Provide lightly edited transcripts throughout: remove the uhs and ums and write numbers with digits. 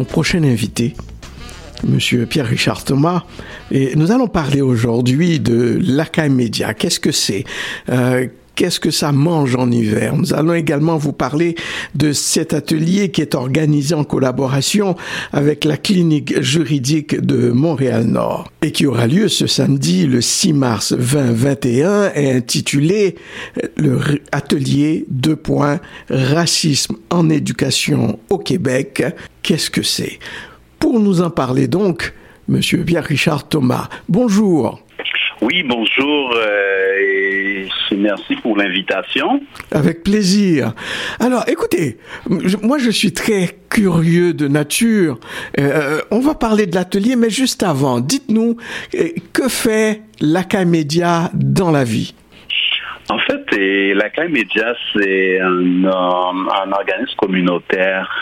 prochain invité, Monsieur Pierre-Richard Thomas, et nous allons parler aujourd'hui de l'Acamédia. Qu'est-ce que c'est? Qu'est-ce que ça mange en hiver? Nous allons également vous parler de cet atelier qui est organisé en collaboration avec la clinique juridique de Montréal-Nord et qui aura lieu ce samedi, le 6 mars 2021, et intitulé le atelier Racisme en éducation au Québec. Qu'est-ce que c'est? Pour nous en parler donc, Monsieur Pierre-Richard Thomas, bonjour. Oui, bonjour et merci pour l'invitation. Avec plaisir. Alors, écoutez, moi je suis très curieux de nature. On va parler de l'atelier, mais juste avant, dites-nous, que fait l'Acamédia dans la vie? En fait, l'Acamédia, c'est un organisme communautaire.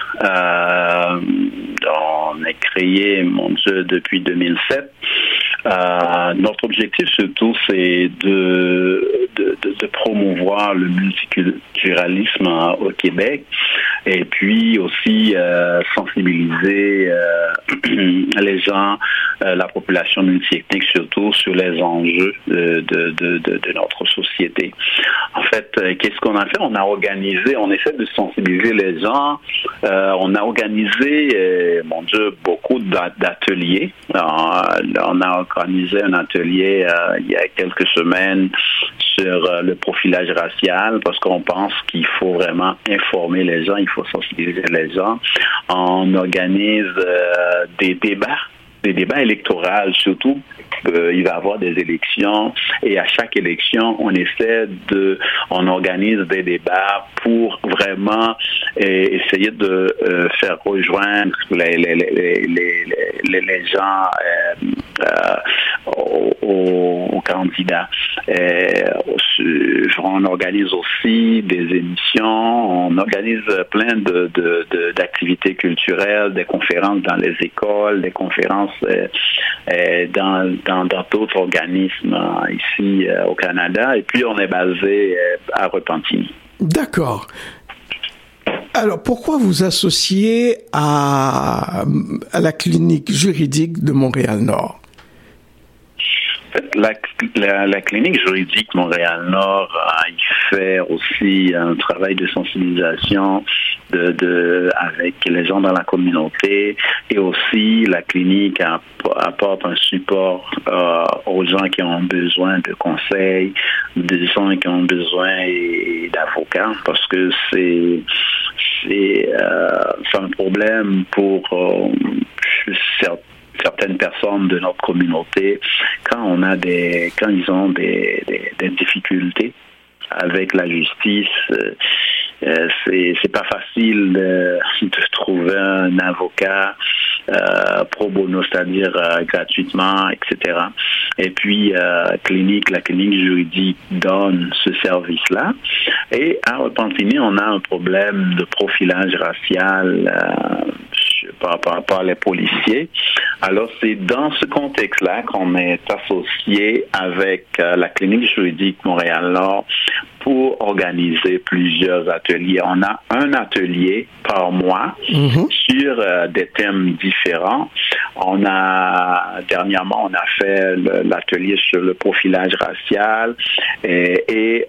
On est créé, depuis 2007. Notre objectif surtout, c'est de promouvoir le multiculturalisme au Québec et puis aussi sensibiliser les gens, la population multiethnique surtout, sur les enjeux de notre société. En fait, qu'est-ce qu'on a fait? On essaie de sensibiliser les gens. On a organisé, beaucoup d'ateliers. On a organisé un atelier il y a quelques semaines sur le profilage racial parce qu'on pense qu'il faut vraiment informer les gens, il faut sensibiliser les gens. On organise des débats électoraux surtout. Il va y avoir des élections et à chaque élection, on organise des débats pour vraiment essayer de faire rejoindre les gens aux candidats. On organise aussi des émissions, on organise plein d'activités culturelles, des conférences dans les écoles, des conférences dans d'autres organismes ici au Canada, et puis on est basé à Repentigny. D'accord. Alors, pourquoi vous associez à la clinique juridique de Montréal-Nord? En fait, la clinique juridique Montréal-Nord, il fait aussi un travail de sensibilisation avec les gens dans la communauté, et aussi la clinique apporte un support aux gens qui ont besoin de conseils, des gens qui ont besoin d'avocats, parce que c'est un problème pour certaines personnes de notre communauté quand ils ont des difficultés avec la justice. C'est pas facile de trouver un avocat pro bono, c'est-à-dire gratuitement, etc. Et puis la clinique juridique donne ce service-là. Et à Repentigny, on a un problème de profilage racial par les policiers. Alors, c'est dans ce contexte-là qu'on est associé avec la clinique juridique Montréal-Nord pour organiser plusieurs ateliers. On a un atelier par mois sur des thèmes différents. Dernièrement, on a fait l'atelier sur le profilage racial et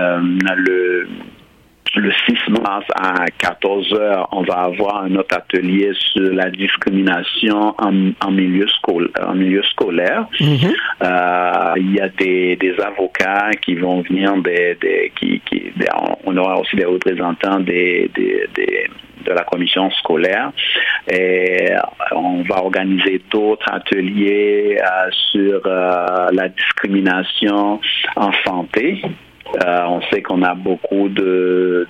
le 6 mars à 14h, on va avoir un autre atelier sur la discrimination en milieu scolaire. Il y a des avocats qui vont venir, on aura aussi des représentants de la commission scolaire, et on va organiser d'autres ateliers sur la discrimination en santé. On sait qu'on a beaucoup de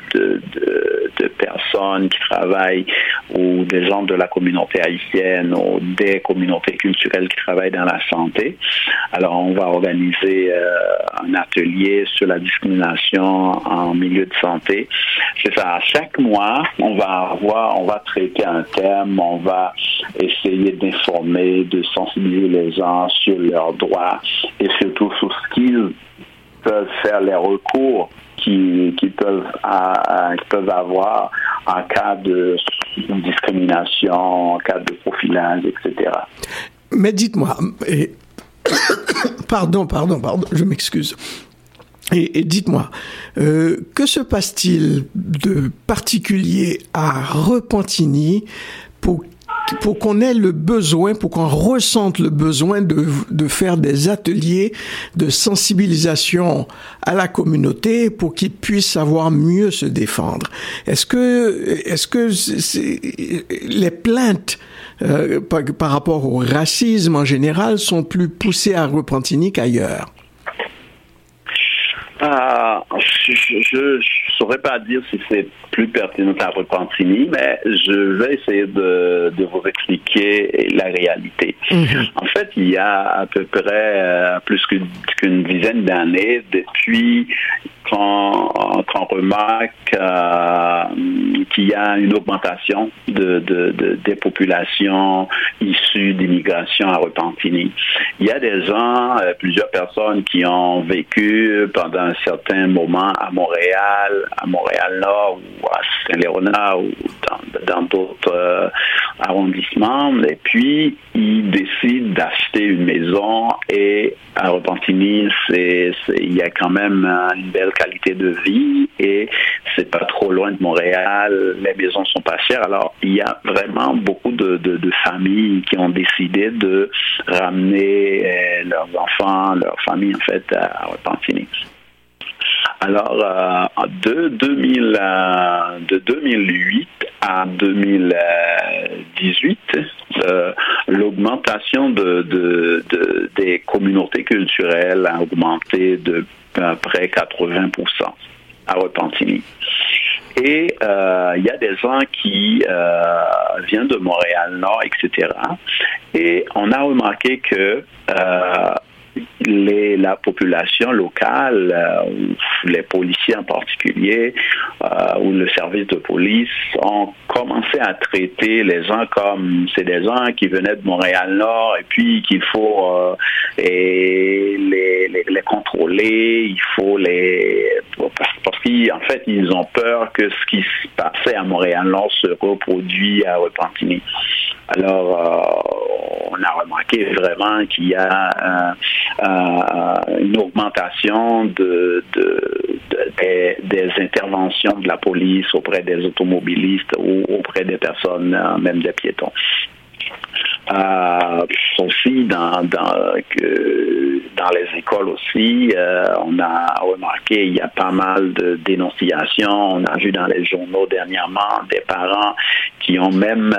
personnes qui travaillent, ou des gens de la communauté haïtienne, ou des communautés culturelles qui travaillent dans la santé. Alors, on va organiser un atelier sur la discrimination en milieu de santé. C'est ça. Chaque mois, on va traiter un thème, on va essayer d'informer, de sensibiliser les gens sur leurs droits et surtout sur ce qu'ils peuvent faire, les recours qu'ils peuvent avoir en cas de discrimination, en cas de profilage, etc. Mais dites-moi, pardon, je m'excuse. Et dites-moi, que se passe-t-il de particulier à Repentigny pour qu'on ait le besoin, pour qu'on ressente le besoin de faire des ateliers de sensibilisation à la communauté pour qu'ils puissent savoir mieux se défendre? Est-ce que les plaintes par rapport au racisme en général sont plus poussées à Repentigny qu'ailleurs? Je ne saurais pas dire si c'est plus pertinent à Repentigny, mais je vais essayer de vous expliquer la réalité. En fait, il y a à peu près plus qu'une dizaine d'années, depuis qu'on remarque qu'il y a une augmentation des populations issues d'immigration à Repentigny. Il y a des gens, plusieurs personnes qui ont vécu pendant un certain moment à Montréal-Nord ou à Saint-Léonard ou dans d'autres arrondissements, et puis ils décident d'acheter une maison, et à Repentigny, il y a quand même une belle qualité de vie et c'est pas trop loin de Montréal, les maisons sont pas chères. Alors, il y a vraiment beaucoup de familles qui ont décidé de ramener leurs enfants, leur famille en fait à Repentigny. Alors, de 2008 à 2018, l'augmentation des communautés culturelles a augmenté de à peu près 80% à Repentigny. Et il y a des gens qui viennent de Montréal-Nord, etc. Et on a remarqué que la population locale, les policiers en particulier, ou le service de police ont commencé à traiter les gens comme c'est des gens qui venaient de Montréal-Nord et puis qu'il faut les contrôler, il faut parce qu'en fait ils ont peur que ce qui se passait à Montréal-Nord se reproduit à Repentigny. Alors, on a remarqué vraiment qu'il y a une augmentation des interventions de la police auprès des automobilistes ou auprès des personnes, même des piétons. Aussi dans les écoles aussi, on a remarqué il y a pas mal de dénonciations. On a vu dans les journaux dernièrement des parents qui ont même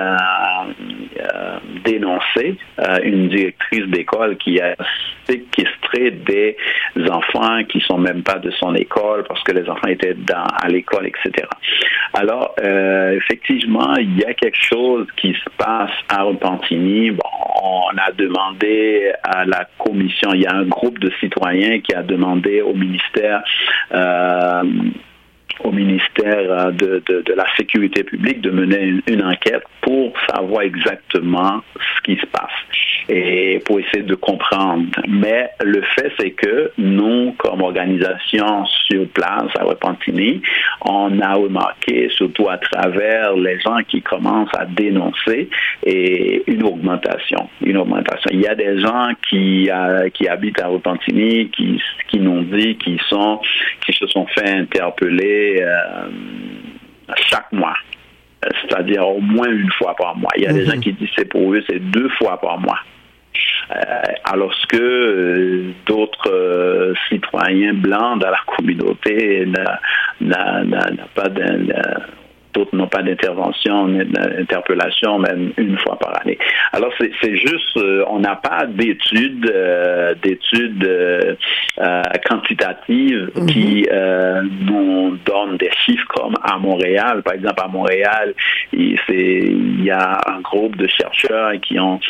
dénoncé une directrice d'école qui a séquestré des enfants qui sont même pas de son école parce que les enfants étaient à l'école, etc. Alors, effectivement, il y a quelque chose qui se passe à Repentigny. Bon, on a demandé à la commission, il y a un groupe de citoyens qui a demandé au ministère de la sécurité publique de mener une enquête pour savoir exactement ce qui se passe et pour essayer de comprendre. Mais le fait, c'est que nous, comme organisation sur place à Repentigny, on a remarqué, surtout à travers les gens qui commencent à dénoncer, et une augmentation. Il y a des gens qui habitent à Repentigny qui nous dit qui se sont fait interpeller chaque mois. C'est-à-dire au moins une fois par mois. Il y a des gens qui disent que pour eux, c'est 2 fois par mois. Alors que d'autres citoyens blancs dans la communauté d'autres n'ont pas d'intervention, d'interpellation, même une fois par année. Alors, c'est juste, on n'a pas d'études quantitatives qui nous donnent des chiffres comme à Montréal. Par exemple, à Montréal, il y a un groupe de chercheurs qui ont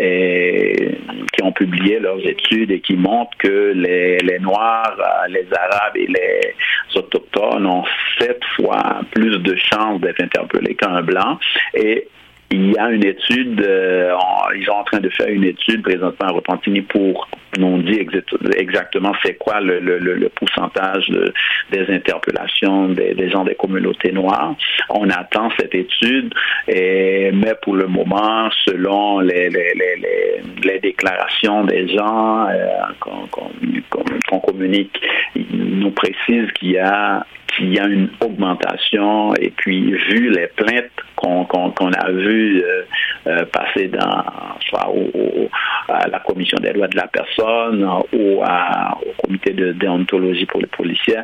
publié leurs études et qui montrent que les Noirs, les Arabes et les Autochtones ont 7 fois plus de chances d'être interpellés qu'un blanc. Et il y a une étude, ils sont en train de faire une étude présentement à Repentigny pour nous dire exactement c'est quoi le pourcentage des interpellations des gens des communautés noires. On attend cette étude, mais pour le moment, selon les déclarations des gens qu'on communique, ils nous précisent qu'il y a une augmentation, et puis vu les plaintes qu'on a vues passer soit à la commission des droits de la personne ou au comité de déontologie pour les policiers,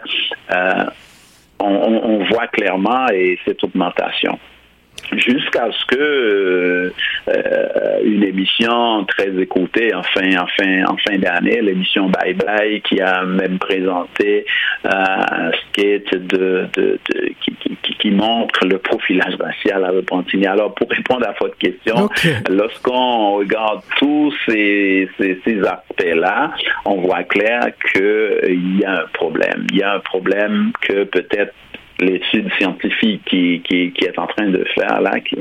on voit clairement cette augmentation. Jusqu'à ce que une émission très écoutée en fin d'année, l'émission Bye Bye, qui a même présenté un sketch qui montre le profilage racial à Repentigny. Alors, pour répondre à votre question, lorsqu'on regarde tous ces aspects-là, on voit clair qu'il y a un problème. Il y a un problème que peut-être l'étude scientifique qui est en train de faire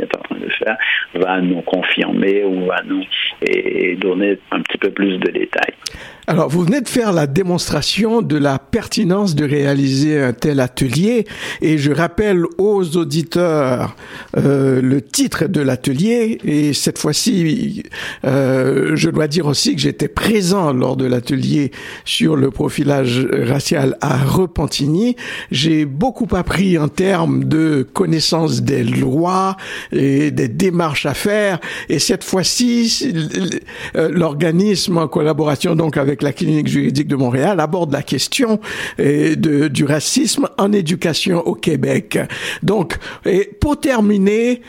va nous confirmer ou va nous donner un petit peu plus de détails. Alors, vous venez de faire la démonstration de la pertinence de réaliser un tel atelier, et je rappelle aux auditeurs le titre de l'atelier, et cette fois-ci, je dois dire aussi que j'étais présent lors de l'atelier sur le profilage racial à Repentigny. J'ai beaucoup appris en termes de connaissance des lois et des démarches à faire, et cette fois-ci, l'organisme, en collaboration donc avec la clinique juridique de Montréal, aborde la question du racisme en éducation au Québec. Donc, pour terminer,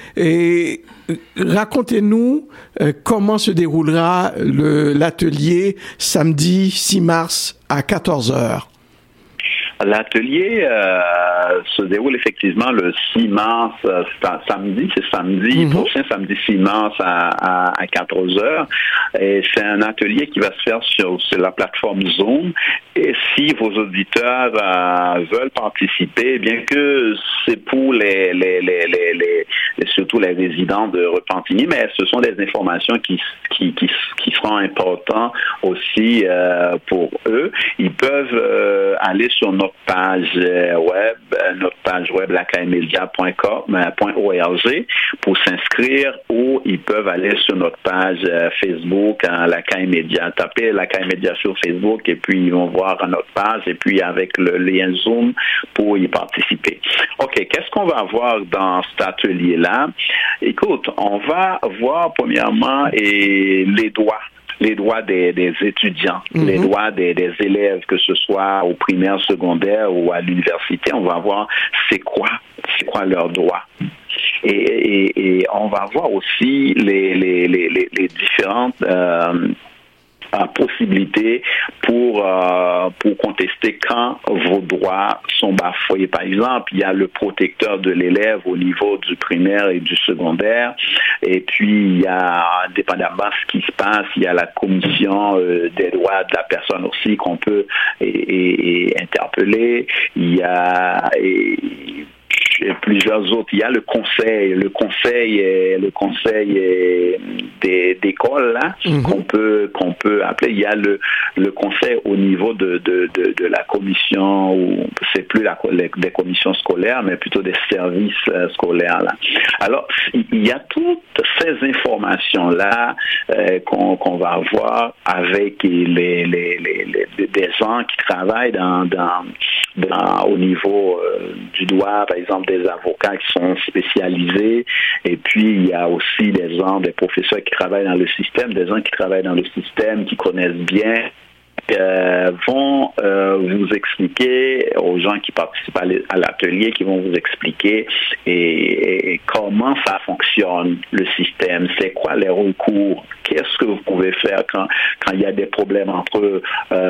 racontez-nous comment se déroulera l'atelier samedi 6 mars à 14h. L'atelier se déroule effectivement le 6 mars, samedi prochain, samedi 6 mars à 14h. Et c'est un atelier qui va se faire sur la plateforme Zoom. Et si vos auditeurs veulent participer, bien que c'est pour surtout les résidents de Repentigny, mais ce sont des informations qui seront importantes aussi pour eux. Ils peuvent aller sur notre page web lacaillemedia.org pour s'inscrire, ou ils peuvent aller sur notre page Facebook La Caille Média. Tapez La Caille Média sur Facebook et puis ils vont voir notre page, et puis avec le lien Zoom pour y participer. OK, qu'est-ce qu'on va voir dans cet atelier-là? Écoute, on va voir premièrement les droits des étudiants, les droits des élèves, que ce soit au primaire, secondaire ou à l'université. On va voir c'est quoi leurs droits. Et on va voir aussi les différentes possibilités pour contester quand vos droits sont bafoués. Par exemple, il y a le protecteur de l'élève au niveau du primaire et du secondaire, et puis il y a, dépendamment de ce qui se passe, il y a la commission des droits de la personne aussi qu'on peut interpeller. Il y a plusieurs autres. Il y a le conseil d'école là, qu'on peut appeler. Il y a le conseil au niveau de la commission, ou c'est plus des commissions scolaires, mais plutôt des services scolaires là. Alors, il y a toutes ces informations là qu'on va avoir avec des gens qui travaillent au niveau du droit, par exemple des avocats qui sont spécialisés, et puis il y a aussi des professeurs qui travaillent dans le système, des gens qui travaillent dans le système, qui connaissent bien, vont vous expliquer, aux gens qui participent à l'atelier, qui vont vous expliquer et comment ça fonctionne, le système, c'est quoi les recours, qu'est-ce que vous pouvez faire quand il y a des problèmes entre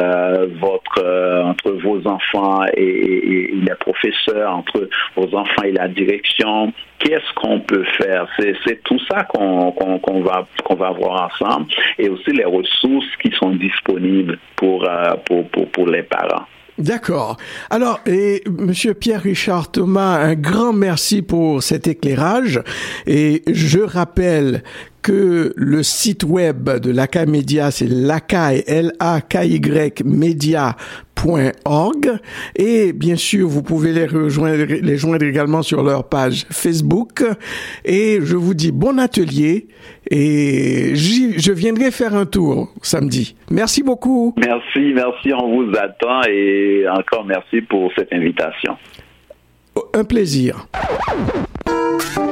vos enfants et les professeurs, entre vos enfants et la direction. Qu'est-ce qu'on peut faire? C'est tout ça qu'on va voir ensemble, et aussi les ressources qui sont disponibles pour les parents. D'accord. Alors, et Monsieur Pierre-Richard Thomas, un grand merci pour cet éclairage. Et je rappelle que le site web de l'ACAI Média, c'est l'ACAI, LAKY Media.org. Et bien sûr, vous pouvez les joindre également sur leur page Facebook. Et je vous dis bon atelier. Et je viendrai faire un tour samedi. Merci beaucoup. Merci, on vous attend et encore merci pour cette invitation. Un plaisir.